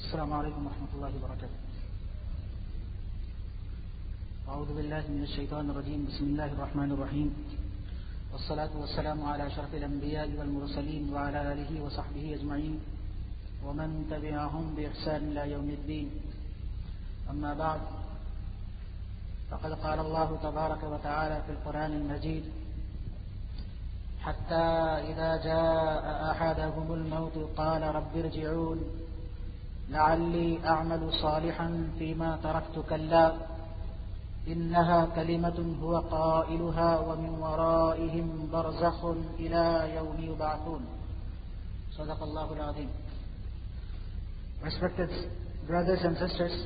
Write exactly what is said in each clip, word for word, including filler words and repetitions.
السلام عليكم ورحمة الله وبركاته. أعوذ بالله من الشيطان الرجيم. بسم الله الرحمن الرحيم. والصلاة والسلام على أشرف الأنبياء والمرسلين وعلى آله وصحبه أجمعين ومن تبعهم بإحسان إلى يوم الدين. أما بعد، فقد قال الله تبارك وتعالى في القرآن المجيد: حتى إذا جاء أحدهم الموت قال رب ارجعون لعلي أعمل صالحا فيما تركت كلا إنها كلمة هو قائلها ومن ورائهم برزخ إلى يوم يبعثون. صدق الله العظيم. Respected brothers and sisters,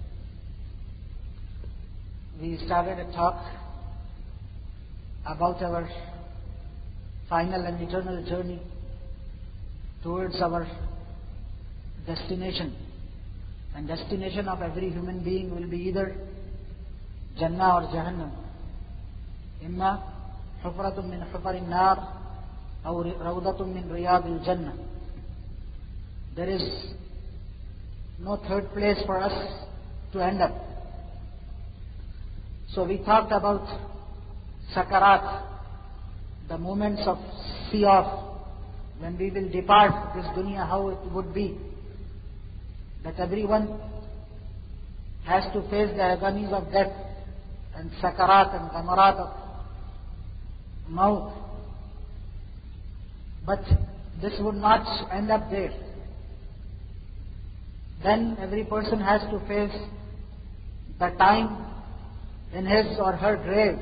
we started a talk about our final and eternal journey towards our destination. And destination of every human being will be either Jannah or Jahannam. Imma hufratun min hufarin nar or rawdatun min riyadil Jannah. There is no third place for us to end up. So we talked about sakarat, the moments of see off, when we will depart this dunya, how it would be. That everyone has to face the agonies of death and sakarat and gamarat of maut. But this would not end up there. Then every person has to face the time in his or her grave.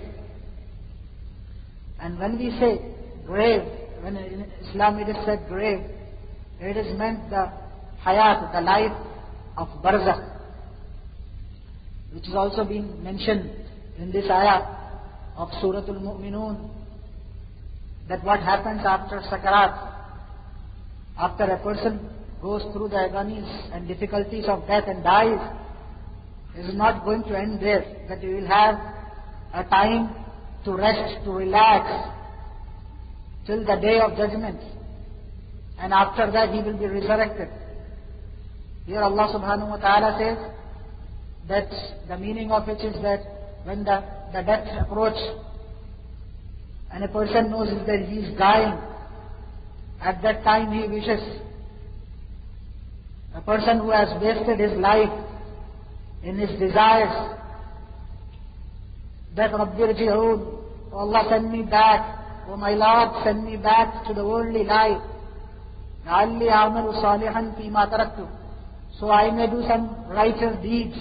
And when we say grave, when in Islam it is said grave, it is meant the hayat, the life of barzakh, which is also been mentioned in this ayah of Surah Al-Mu'minun, that what happens after sakarat, after a person goes through the agonies and difficulties of death and dies, is not going to end there, that he will have a time to rest, to relax till the day of judgment, and after that he will be resurrected. Here Allah subhanahu wa ta'ala says that the meaning of it is that when the, the death approach and a person knows that he is dying, at that time he wishes, a person who has wasted his life in his desires, that Rabbi irji'un, oh Allah, send me back, oh my Lord, send me back to the worldly life, la'alli a'malu salihan fima taraktu, so I may do some righteous deeds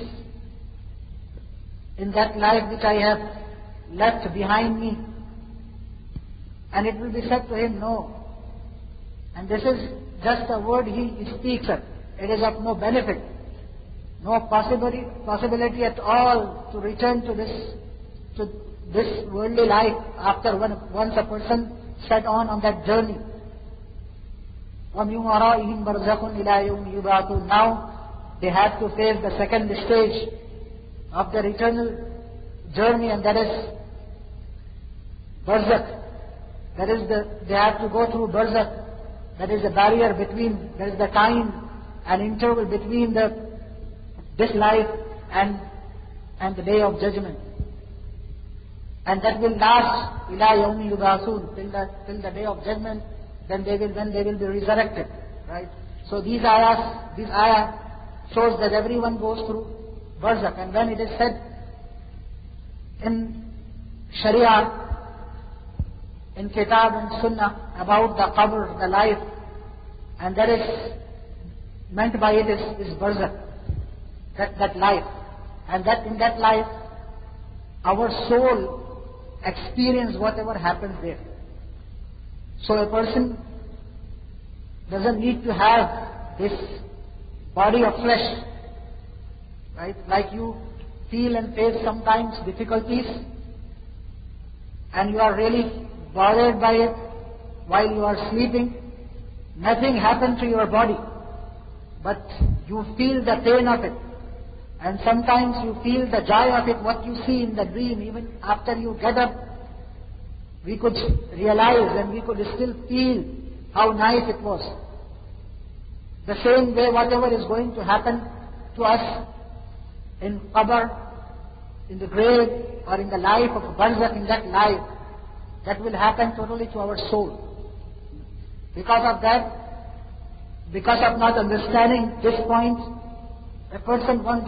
in that life which I have left behind me. And it will be said to him, no. And this is just a word he speaks of. It is of no benefit, no possibility, possibility at all to return to this, to this worldly life after one, once a person set on on that journey. وَمِنْ وَرَائِهِمْ بَرْزَخٌ إِلَى يَوْمِ يُبْعَثُونَ. Now they have to face the second stage of their eternal journey, and that is barzakh. That is the, they have to go through barzakh. That is the barrier between, that is the time and interval between the, this life and, and the day of judgment. And that will last ila yawmi yub'athun, till the, till the day of judgment, then they will, when they will be resurrected. Right? So these ayahs, this ayah shows that everyone goes through barzakh. And when it is said in Sharia, in Kitab and Sunnah about the qabr, the life, and that is meant by it is, is barzakh, that, that life. And that in that life, our soul experience whatever happens there. So a person doesn't need to have this body of flesh, right? Like you feel and face sometimes difficulties, and you are really bothered by it while you are sleeping. Nothing happened to your body, but you feel the pain of it. And sometimes you feel the joy of it, what you see in the dream. Even after you get up, we could realize and we could still feel how nice it was. The same way whatever is going to happen to us in qabr, in the grave, or in the life of barzakh, in that life, that will happen totally to our soul. Because of that, because of not understanding this point, a person once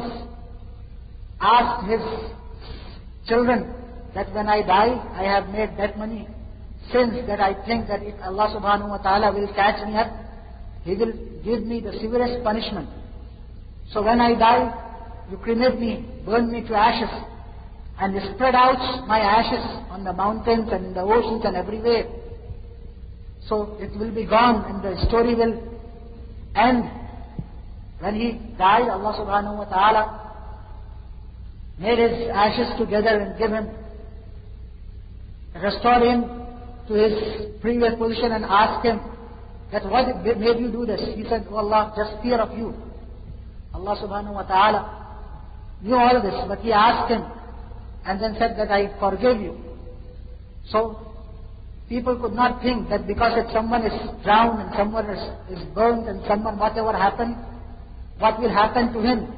asked his children that when I die, I have made that many sins that I think that if Allah subhanahu wa ta'ala will catch me up, He will give me the severest punishment. So when I die, you cremate me, burn me to ashes, and you spread out my ashes on the mountains and in the oceans and everywhere. So it will be gone and the story will end. When he died, Allah subhanahu wa ta'ala made his ashes together and gave him, restored him to his previous position and asked him that what made you do this? He said, oh Allah, just fear of you. Allah subhanahu wa ta'ala knew all this, but he asked him and then said that I forgive you. So people could not think that because if someone is drowned and someone is, is burned and someone whatever happened, what will happen to him?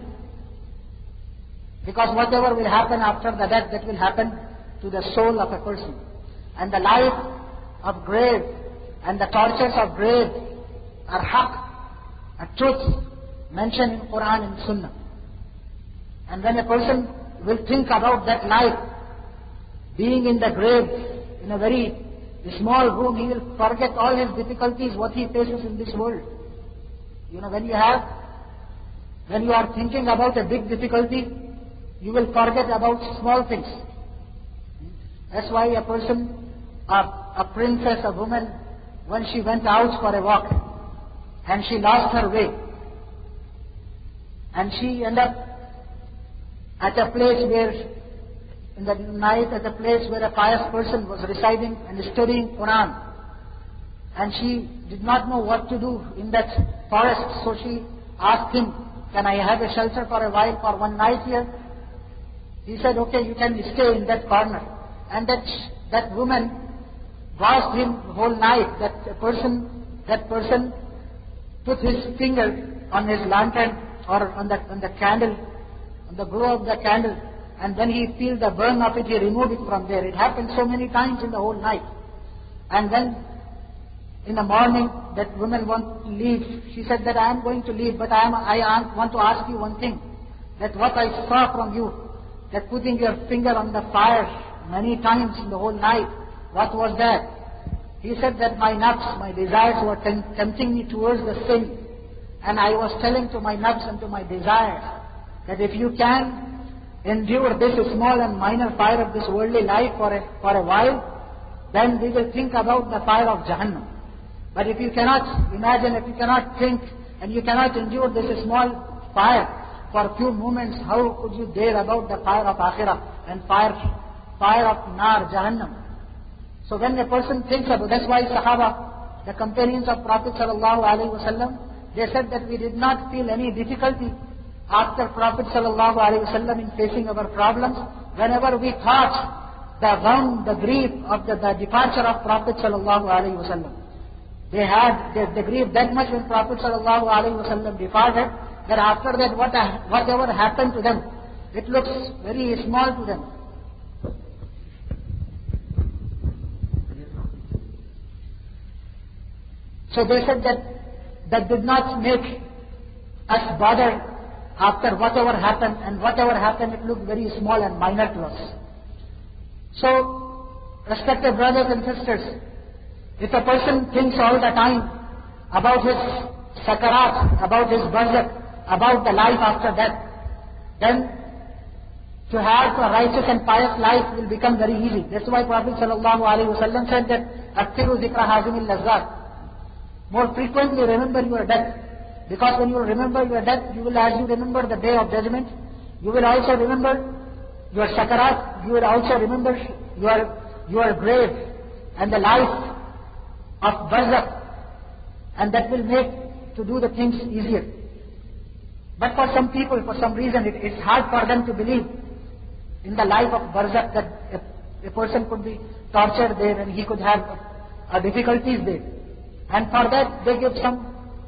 Because whatever will happen after the death, that will happen to the soul of a person. And the life of grave and the tortures of grave are haqq, a truth mentioned in Quran and Sunnah. And when a person will think about that life, being in the grave, in a very small room, he will forget all his difficulties, what he faces in this world. You know, when you have, when you are thinking about a big difficulty, you will forget about small things. That's why a person, a, a princess, a woman, when she went out for a walk, and she lost her way, and she ended up at a place where, in the night, at a place where a pious person was residing and studying Quran. And she did not know what to do in that forest, so she asked him, can I have a shelter for a while, for one night here? He said, okay, you can stay in that corner. And that, that woman watched him the whole night. That person, that person put his finger on his lantern or on the, on the candle, on the glow of the candle, and when he feel the burn of it, he removed it from there. It happened so many times in the whole night. And then in the morning, that woman wanted to leave. She said that I am going to leave, but I, am, I want to ask you one thing. That what I saw from you, that putting your finger on the fire many times in the whole night, what was that? He said that my nafs, my desires were tempting me towards the sin. And I was telling to my nafs and to my desires that if you can endure this small and minor fire of this worldly life for a, for a while, then we will think about the fire of Jahannam. But if you cannot imagine, if you cannot think, and you cannot endure this small fire for a few moments, how could you dare about the fire of Akhirah and fire, fire of Nar, Jahannam? So when a person thinks about, that's why Sahaba, the companions of Prophet sallallahu alaihi wasallam, they said that we did not feel any difficulty after Prophet sallallahu alaihi wasallam in facing our problems. Whenever we thought the gham, the grief of the, the departure of Prophet sallallahu alaihi wasallam, they had the, the grief that much when Prophet sallallahu alaihi wasallam departed, that after that what, whatever happened to them, it looks very small to them. So they said that that did not make us bother after whatever happened, and whatever happened, it looked very small and minor to us. So, respected brothers and sisters, if a person thinks all the time about his sakarat, about his barzakh, about the life after death, then to have a righteous and pious life will become very easy. That's why Prophet sallallahu alaihi wasallam said that "Aktiru zikra hazimil lazzat." More frequently remember your death. Because when you remember your death, you will, as you remember the day of judgment, you will also remember your sakarat, you will also remember your, your grave and the life of barzakh, and that will make to do the things easier. But for some people, for some reason, it, it's hard for them to believe in the life of barzakh, that a, a person could be tortured there and he could have uh, difficulties there. And for that, they give some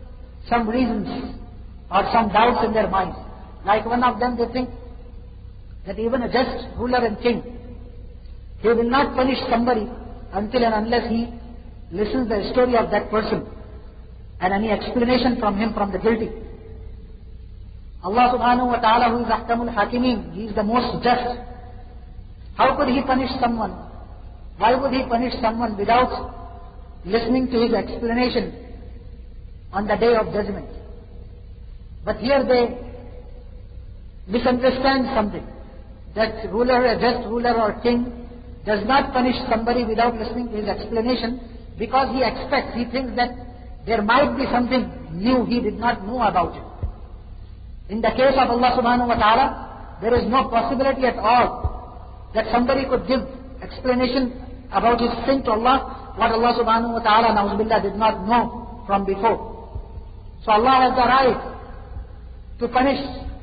some reasons or some doubts in their minds. Like one of them, they think that even a just ruler and king, he will not punish somebody until and unless he listens the story of that person and any explanation from him from the guilty. Allah subhanahu wa ta'ala, who is Ahkamul Hakimin, he is the most just. How could he punish someone? Why would he punish someone without listening to his explanation on the day of judgment? But here they misunderstand something. That ruler, a just ruler or king, does not punish somebody without listening to his explanation, because he expects, he thinks that there might be something new he did not know about it. In the case of Allah subhanahu wa ta'ala, there is no possibility at all that somebody could give explanation about his sin to Allah, what Allah subhanahu wa ta'ala, na'uzubillah, did not know from before. So Allah has the right to punish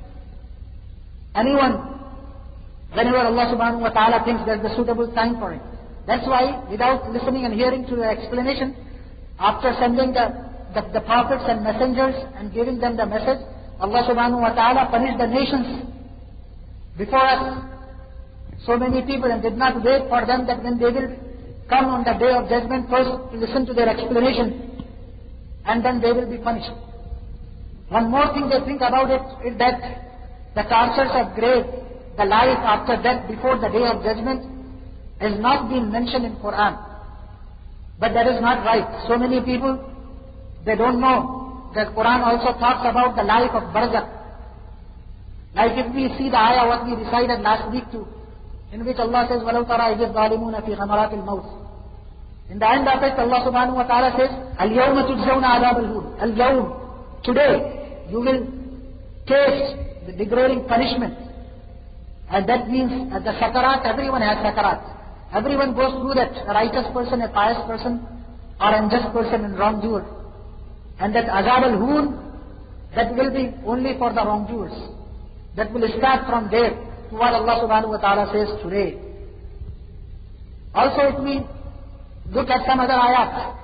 anyone whenever Allah subhanahu wa ta'ala thinks that's the suitable time for it. That's why, without listening and hearing to the explanation, after sending the, the, the prophets and messengers and giving them the message, Allah subhanahu wa ta'ala punished the nations before us. So many people, and did not wait for them that when they will come on the day of judgment, first to listen to their explanation, and then they will be punished. One more thing they think about it is that the tortures of grave, the life after death before the day of judgment, has not been mentioned in Quran. But that is not right. So many people, they don't know that Quran also talks about the life of barzakh. Like if we see the ayah what we recited last week too, in which Allah says, وَلَوْ تَرَى إِذِ الظَّالِمُونَ فِي غَمَرَاتِ الْمَوْتِ. In the end of it, Allah subhanahu wa ta'ala says, الْيَوْمَ تُجْزَوْنَ عَذَابَ الْهُونَ. Al-Yawm, today, you will taste the degrading punishment. And that means at the sakarat, everyone has sakarat. Everyone goes through that, a righteous person, a pious person, or an unjust person and wrongdoer. And that azab al-hoon, that will be only for the wrongdoers. That will start from there to what Allah subhanahu wa ta'ala says today. Also if we look at some other ayat,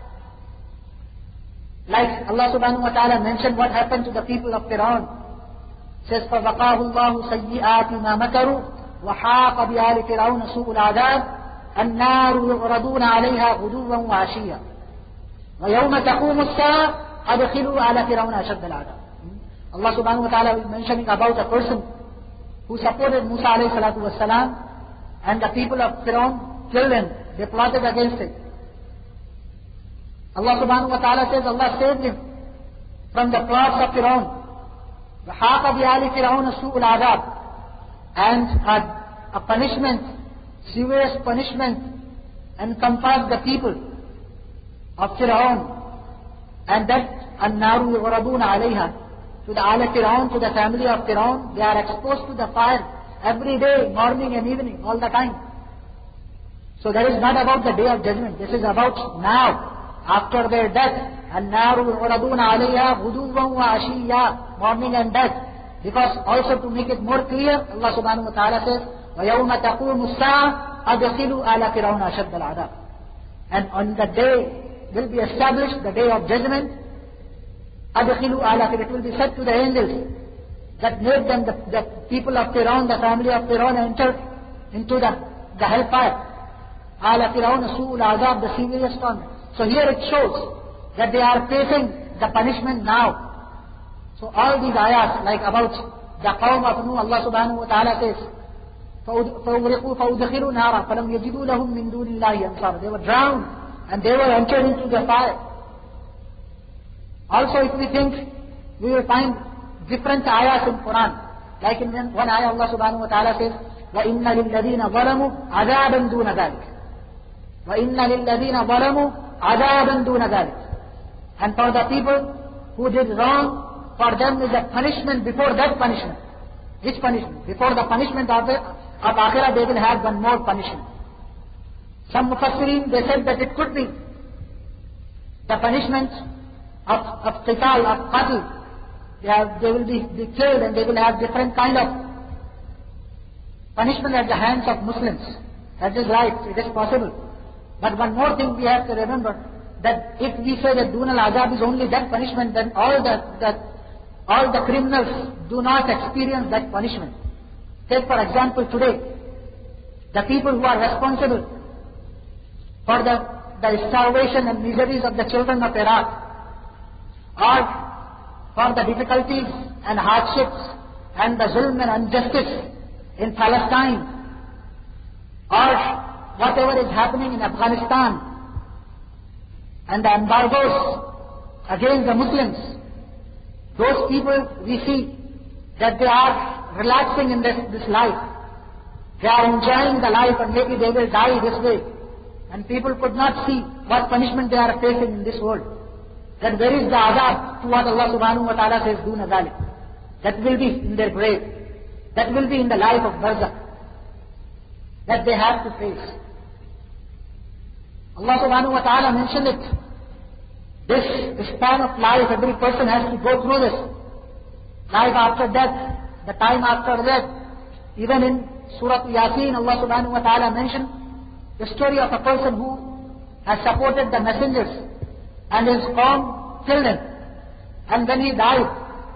like Allah subhanahu wa ta'ala mentioned what happened to the people of Fir'aun. Says, فَوَقَاهُ اللَّهُ سَيِّئَاتِ مَا مَكَرُوا وَحَاقَ بِآلِ فِرْعَوْنَ سُوءُ الْعَذَابِ النَّارُ يُعْرَضُونَ عَلَيْهَا غُدُوًّا وَعَشِيًّا وَيَوْمَ تَقُومُ السَّاعَةُ أَدْخِلُوا آلَ فِرْعَوْنَ أَشَدَّ الْعَذَابِ. Allah subhanahu wa ta'ala is mentioning about a person who supported Musa alayhi salatu wasalam, and the people of Fir'aun killed him. They plotted against him. Allah subhanahu wa ta'ala says Allah saved him from the plots of Fir'aun. وَحَاقَ بِآلِ فِرْعَوْنَ سُوءُ الْعَذَابِ. And a, a punishment, serious punishment, encompassed the people of Fir'aun. And that النَّارُ يُعْرَضُونَ عَلَيْهَا. To the Ala Fir'aun, to the family of Fir'aun, they are exposed to the fire every day, morning and evening, all the time. So that is not about the day of judgment. This is about now, after their death. النَّارُ يُعْرَضُونَ عَلَيْهَا غُدُوًّا وَعَشِيًّا, morning and death. Because also to make it more clear, Allah subhanahu wa ta'ala says, وَيَوْمَ تَقُومُ السَّاعَةُ أَدْخِلُوا آلَ فِرْعَوْنَ أَشَدَّ الْعَذَابِ. And on the day will be established, the day of judgment, أَدْخِلُوا آلَ فِرْعَوْنَ. It will be said to the angels that made them, the, the people of Fir'aun, the family of Fir'aun, enter into the, the hellfire. آلَ فِرْعَوْنَ سُوءُ الْعَذَابِ, the serious torment. So here it shows that they are facing the punishment now. So all these ayats, like about the qawm of Nuh, Allah subhanahu wa ta'ala says, فَأُغْرِقُوا فَأُدْخِلُوا نَارًا فَلَمْ يَجِدُوا لَهُم مِّن دُونِ اللَّهِ أَنصَارًا. They were drowned and they were entered into the fire. Also if we think, we will find different ayahs in Quran. Like in one ayah Allah subhanahu wa ta'ala says, وَإِنَّ لِلَّذِينَ ظَلَمُوا عَذَابًا دُونَ ذَلِكَ. وَإِنَّ لِلَّذِينَ ظَلَمُوا عَذَابًا دُونَ ذَلِكَ. And for the people who did wrong, for them is a punishment before that punishment. Which punishment? Before the punishment of, the, of Akhirah, they will have one more punishment. Some Mufassirin, they said that it could be the punishment of, of qital, of qatl. They, have, they will be, be killed and they will have different kind of punishment at the hands of Muslims. That is right, it is possible. But one more thing we have to remember, that if we say that Dun al-Azab is only that punishment, then all the, the, all the criminals do not experience that punishment. Take for example today, the people who are responsible for the, the starvation and miseries of the children of Iraq, or for the difficulties and hardships and the zulm and injustice in Palestine, or whatever is happening in Afghanistan, and the embargoes against the Muslims, those people we see that they are relaxing in this, this life. They are enjoying the life and maybe they will die this way. And people could not see what punishment they are facing in this world. That there is the azab to what Allah subhanahu wa ta'ala says, Duna dhalik. That will be in their grave. That will be in the life of barzakh. That they have to face. Allah subhanahu wa ta'ala mentioned it. This span of life, every person has to go through this. Life after death, the time after death. Even in Surah Yasin, Allah subhanahu wa ta'ala mentioned the story of a person who has supported the messengers and his qawm killed him. And when he died,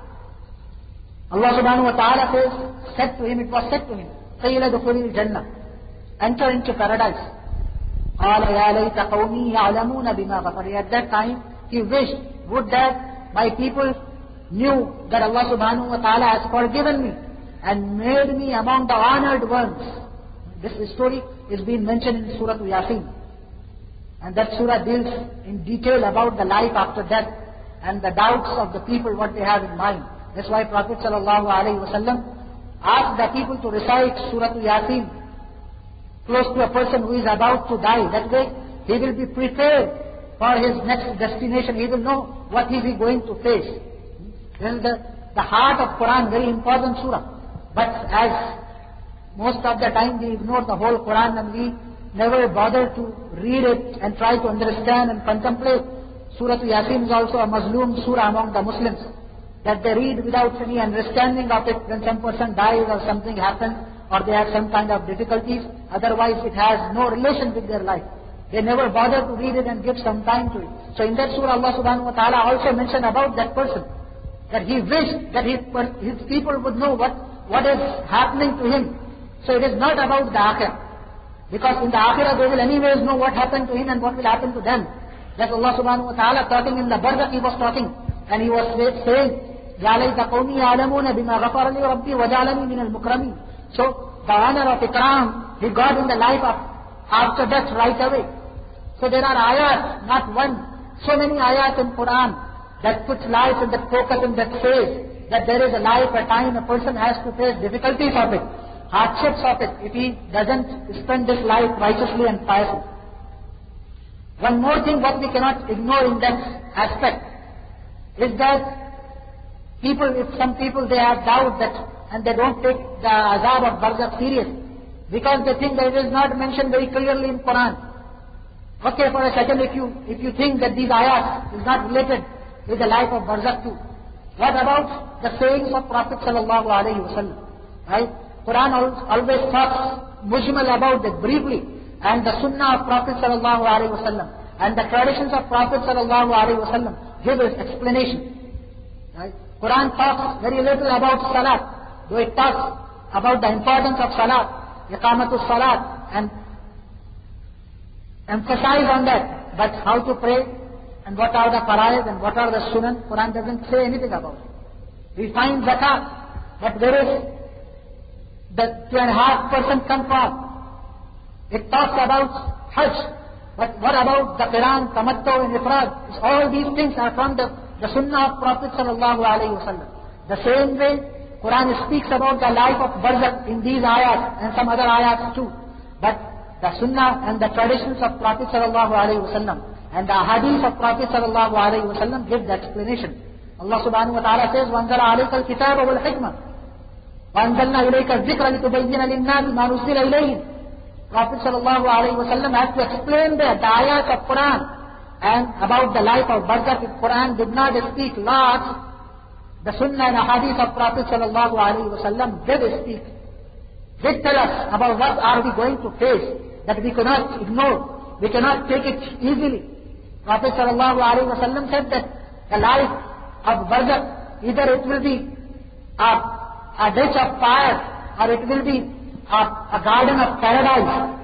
Allah subhanahu wa ta'ala says, said to him, it was said to him, قِيلَ دُخُلِ الْجَنَّةِ, enter into paradise. قَالَ يَا لَيْتَ قَوْمِي يَعْلَمُونَ بِمَا غَفَرِ. At that time, he wished, would that my people knew that Allah subhanahu wa ta'ala has forgiven me and made me among the honored ones. This story is being mentioned in Surah Yasin. And that surah deals in detail about the life after death and the doubts of the people, what they have in mind. That's why Prophet sallallahu alaihi wasallam asked the people to recite Surah Yasin close to a person who is about to die. That way he will be prepared for his next destination. He will know what he is going to face. This is the, the heart of Quran, very important surah. But as most of the time we ignore the whole Quran and we never bother to read it and try to understand and contemplate. Surah Yasin is also a Mazloom surah among the Muslims, that they read without any understanding of it when some person dies or something happens or they have some kind of difficulties. Otherwise it has no relation with their life. They never bother to read it and give some time to it. So in that surah Allah subhanahu wa ta'ala also mentioned about that person, that he wished that his, his people would know what, what is happening to him. So it is not about the akhirah. Because in the akhirah they will anyways know what happened to him and what will happen to them. That Allah subhanahu wa ta'ala talking in the barzakh, he was talking. And he was saying, يَا لَيْتَ قَوْمِي يَعْلَمُونَ بِمَا غَفَرَ لِي رَبِّي وَجَعَلَنِي مِنَ الْمُكْرَمِينَ. So the honor of ikram, he got in the life of after death right away. So there are ayat, not one, so many ayat in Quran that puts life in that focus and that says that there is a life, a time a person has to face difficulties of it, hardships of it, if he doesn't spend this life righteously and piously. One more thing what we cannot ignore in that aspect is that people, if some people they have doubt that and they don't take the azab of barzakh serious because they think that it is not mentioned very clearly in Quran. Okay, for a second, if you if you think that these ayat is not related with the life of barzakh too, what about the sayings of Prophet sallallahu alaihi wasallam? Right? Quran always talks mujmal about it briefly, and the sunnah of Prophet sallallahu alaihi wasallam and the traditions of Prophet sallallahu alaihi wasallam give us explanation. Right? Quran talks very little about salat, though it talks about the importance of salat, iqamatul salat, and emphasize on that. But how to pray and what are the fara'id and what are the sunan, Quran doesn't say anything about it. We find zakat, but where is the two and a half percent come from? It talks about hajj, but what about the Quran, tamattu and ifrad? All these things are from the, the sunnah of Prophet sallallahu alaihi wasallam. The same way, Quran speaks about the life of barzakh in these ayats and some other ayats too. But the sunnah and the traditions of Prophet sallallahu alaihi wasallam and the hadith of Prophet sallallahu alaihi wasallam give the explanation. Allah subhanahu wa ta'ala says, وَأَنزَلَ عَلَيْكَ الْكِتَابَ وَالْحِكْمَةَ وَأَنزَلْنَا إِلَيْكَ الذِّكْرَ لِتُبَيِّنَ لِلنَّاسِ مَا نُزِّلَ إِلَيْهِمْ. Prophet sallallahu alaihi wasallam had to explain the, the ayat of Quran and about the life of barzakh. If Quran did not speak lots, the sunnah and hadith of Prophet sallallahu alaihi wasallam did speak. Did tell us about what are we going to face, that we cannot ignore, we cannot take it easily. Prophet sallallahu alaihi wasallam said that the life of barzakh, either it will be a, a ditch of fire or it will be a, a garden of paradise.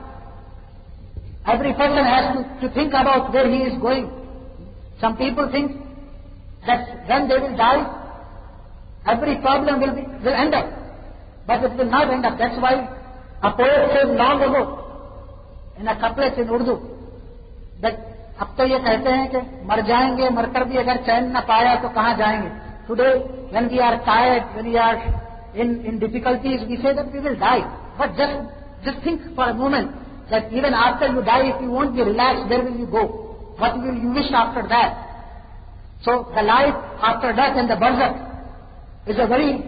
Every person has to, to think about where he is going. Some people think that when they will die, every problem will, be, will end up. But it will not end up. That's why a poet said long ago in a couplet in Urdu that अब तो ये कहते हैं कि मर जाएंगे, मरकर भी अगर चैन न पाया तो कहाँ जाएंगे. Today, when we are tired, when we are in, in difficulties, we say that we will die. But just, just think for a moment that even after you die, if you won't be relaxed, where will you go? What will you wish after that? So the life after death and the barzakh is a very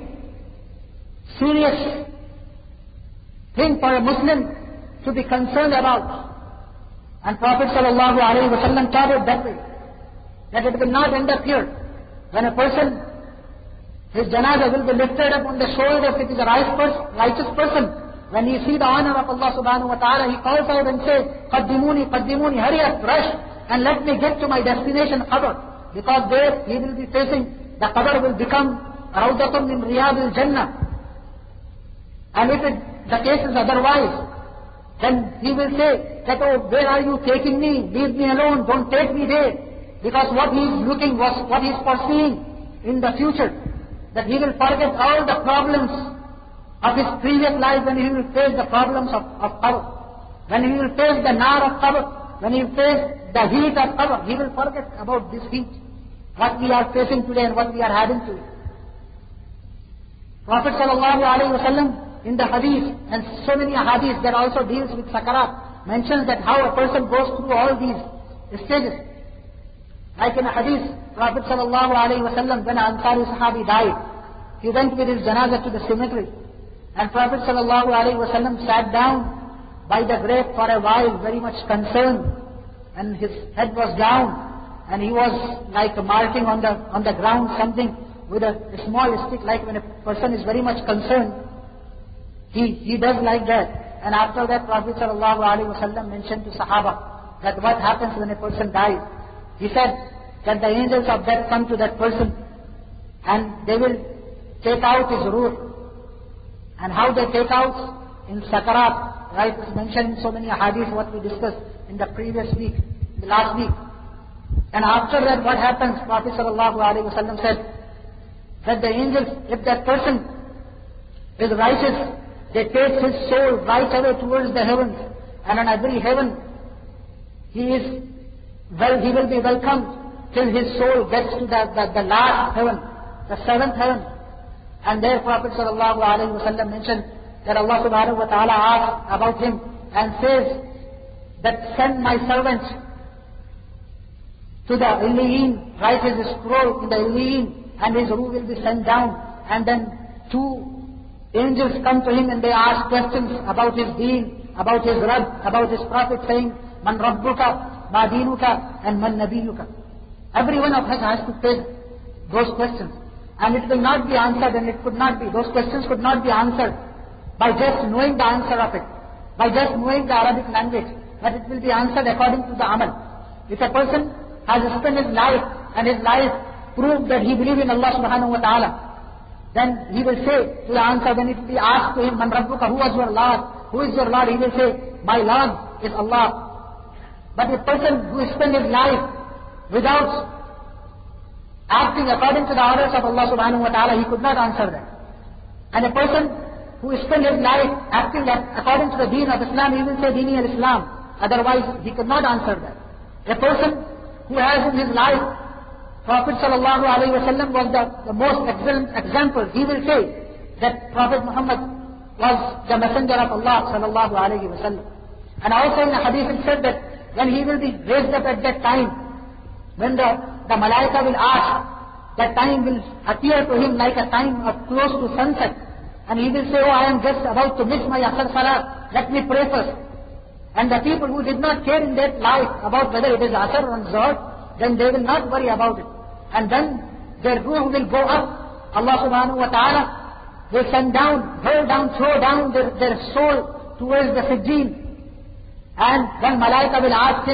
serious thing for a Muslim to be concerned about. And Prophet sallallahu alaihi wasallam taught it that way, that it will not end up here. When a person, his janazah will be lifted up on the shoulder, if it is a righteous person, righteous person, when he sees the honor of Allah subhanahu wa ta'ala, he calls out and says, Qaddimuni, Qaddimuni, hurry up, rush, and let me get to my destination, qabr. Because there he will be facing, the qabr will become Rawdatun min Riyadil Jannah. And if it, the case is otherwise, then he will say that, oh, where are you taking me? Leave me alone, don't take me there. Because what he is looking was, what he is foreseeing in the future, that he will forget all the problems of his previous life when he will face the problems of, of qabr. When he will face the nar of qabr, when he will face the heat of qabr, he will forget about this heat, what we are facing today and what we are having today. Prophet sallallahu alaihi wasallam in the hadith, and so many hadiths that also deals with sakarat, mentions that how a person goes through all these stages. Like in a hadith, Prophet sallallahu alaihi wasallam, when Ansari Sahabi died, he went with his janazah to the cemetery, and Prophet sallallahu alaihi wasallam sat down by the grave for a while, very much concerned, and his head was down, and he was like marking on the on the ground something with a, a small stick, like when a person is very much concerned. He, he does like that. And after that, Prophet sallallahu alaihi wasallam mentioned to Sahaba that what happens when a person dies. He said that the angels of death come to that person and they will take out his ruh. And how they take out? In sakarat, right? It's mentioned in so many hadiths what we discussed in the previous week, the last week. And after that, what happens? Prophet sallallahu alaihi wasallam said that the angels, if that person is righteous, they take his soul right away towards the heavens, and on every heaven he is well, he will be welcomed till his soul gets to the, the, the last heaven, the seventh heaven. And there Prophet sallallahu alaihi wasallam mentioned that Allah subhanahu wa ta'ala asked about him and says that send my servant to the Illiyin, write his scroll in the Illiyin, and his ruh will be sent down, and then two angels come to him and they ask questions about his deen, about his Rabb, about his Prophet, saying, Man Rabbuka, Ma Dinuka, and Man Nabiyuka. Every one of us has to face those questions. And it will not be answered, and it could not be, those questions could not be answered by just knowing the answer of it, by just knowing the Arabic language, but it will be answered according to the amal. If a person has spent his life, and his life proved that he believes in Allah subhanahu wa ta'ala, then he will say to the answer, when it will be asked to him, Man Rabbuka, who was your Lord? Who is your Lord? He will say, my Lord is Allah. But a person who spent his life without acting according to the orders of Allah subhanahu wa ta'ala, he could not answer that. And a person who spent his life acting according to the deen of Islam, he will say Dini al-Islam. Otherwise, he could not answer that. A person who has in his life Prophet sallallahu alaihi wasallam was the, the most excellent example. He will say that Prophet Muhammad was the messenger of Allah sallallahu alaihi wasallam. And also in the hadith it said that when he will be raised up at that time, when the, the malaika will ask, that time will appear to him like a time of close to sunset. And he will say, oh, I am just about to miss my Asr Salah, let me pray first. And the people who did not care in their life about whether it is Asr or Zuhr, then they will not worry about it. And then their ruh will go up. Allah subhanahu wa ta'ala will send down, hurl down, throw down their, their soul towards the Sijjeen. And when Malaika will ask him,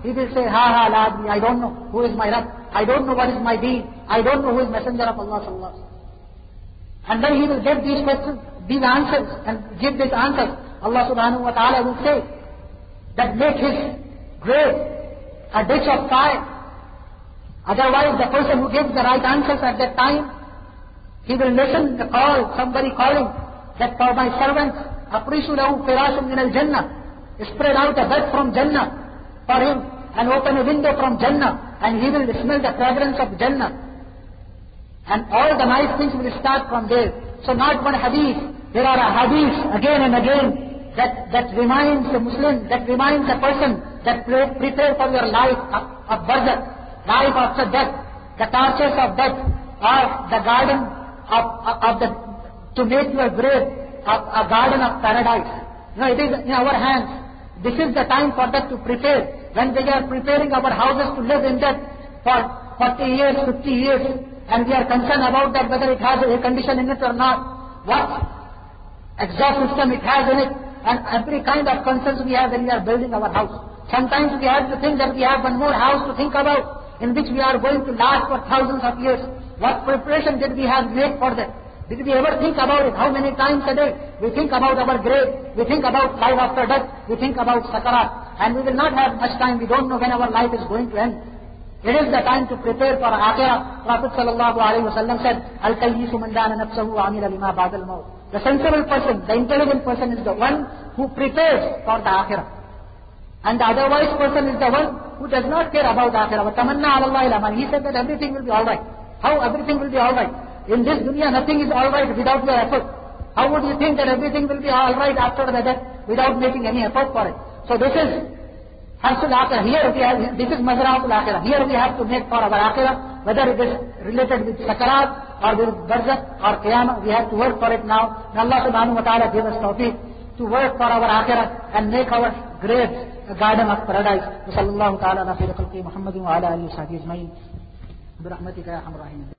He will say, ha ha la adri, I don't know who is my Rabb, I don't know what is my deen, I don't know who is Messenger of Allah sallallahu alaihi wasallam. And then he will get these questions, these answers, and give these answers. Allah subhanahu wa ta'ala will say that make his grave a ditch of fire. Otherwise, the person who gives the right answers at that time, he will listen the call, somebody calling, that for my servant, aprishu lahu firashun min al-jannah, spread out a bed from Jannah for him, and open a window from Jannah, and he will smell the fragrance of Jannah. And all the nice things will start from there. So not one hadith, there are hadiths again and again that, that reminds the Muslim, that reminds the person that pre- prepare for your life of, of barzakh, life after death, the tortures of death, or the garden of, of, of the, to make your grave a, a garden of paradise. You know, it is in our hands. This is the time for that to prepare. When we are preparing our houses to live in that for forty years, fifty years, and we are concerned about that whether it has a condition in it or not, what exhaust system it has in it, and every kind of concerns we have when we are building our house. Sometimes we have to think that we have one more house to think about, in which we are going to last for thousands of years. What preparation did we have made for that? Did we ever think about it? How many times a day we think about our grave, we think about life after death, we think about sakarat, and we will not have much time. We don't know when our life is going to end. It is the time to prepare for akhirah. Prophet sallallahu alaihi wasallam said, "Al-kayyisu man dana nafsahu wa amila lima ba'da al-maut." The sensible person, the intelligent person is the one who prepares for the akhirah. And the otherwise person is the one who does not care about the akhirah. وَتَمَنَّا عَلَى اللَّهِ الْأَمَانِ. He said that everything will be alright. How everything will be alright? In this dunya, nothing is alright without your effort. How would you think that everything will be alright after the death without making any effort for it? So this is Harsul Akhirah. Here we have, this is Mazra'atul Akhirah. Here we have to make for our Akhirah, whether it is related with Sakarat or with Barzakh or Qiyamah, we have to work for it now. May Allah subhanahu wa ta'ala give us tawfiq to work for our Akhirah and make our graves a garden of paradise. Wa sallallahu ta'ala ala khayri khalqi Muhammadin wa ala alihi wa sahbihi ajma'in. Bi rahmatika ya arhamar rahimin.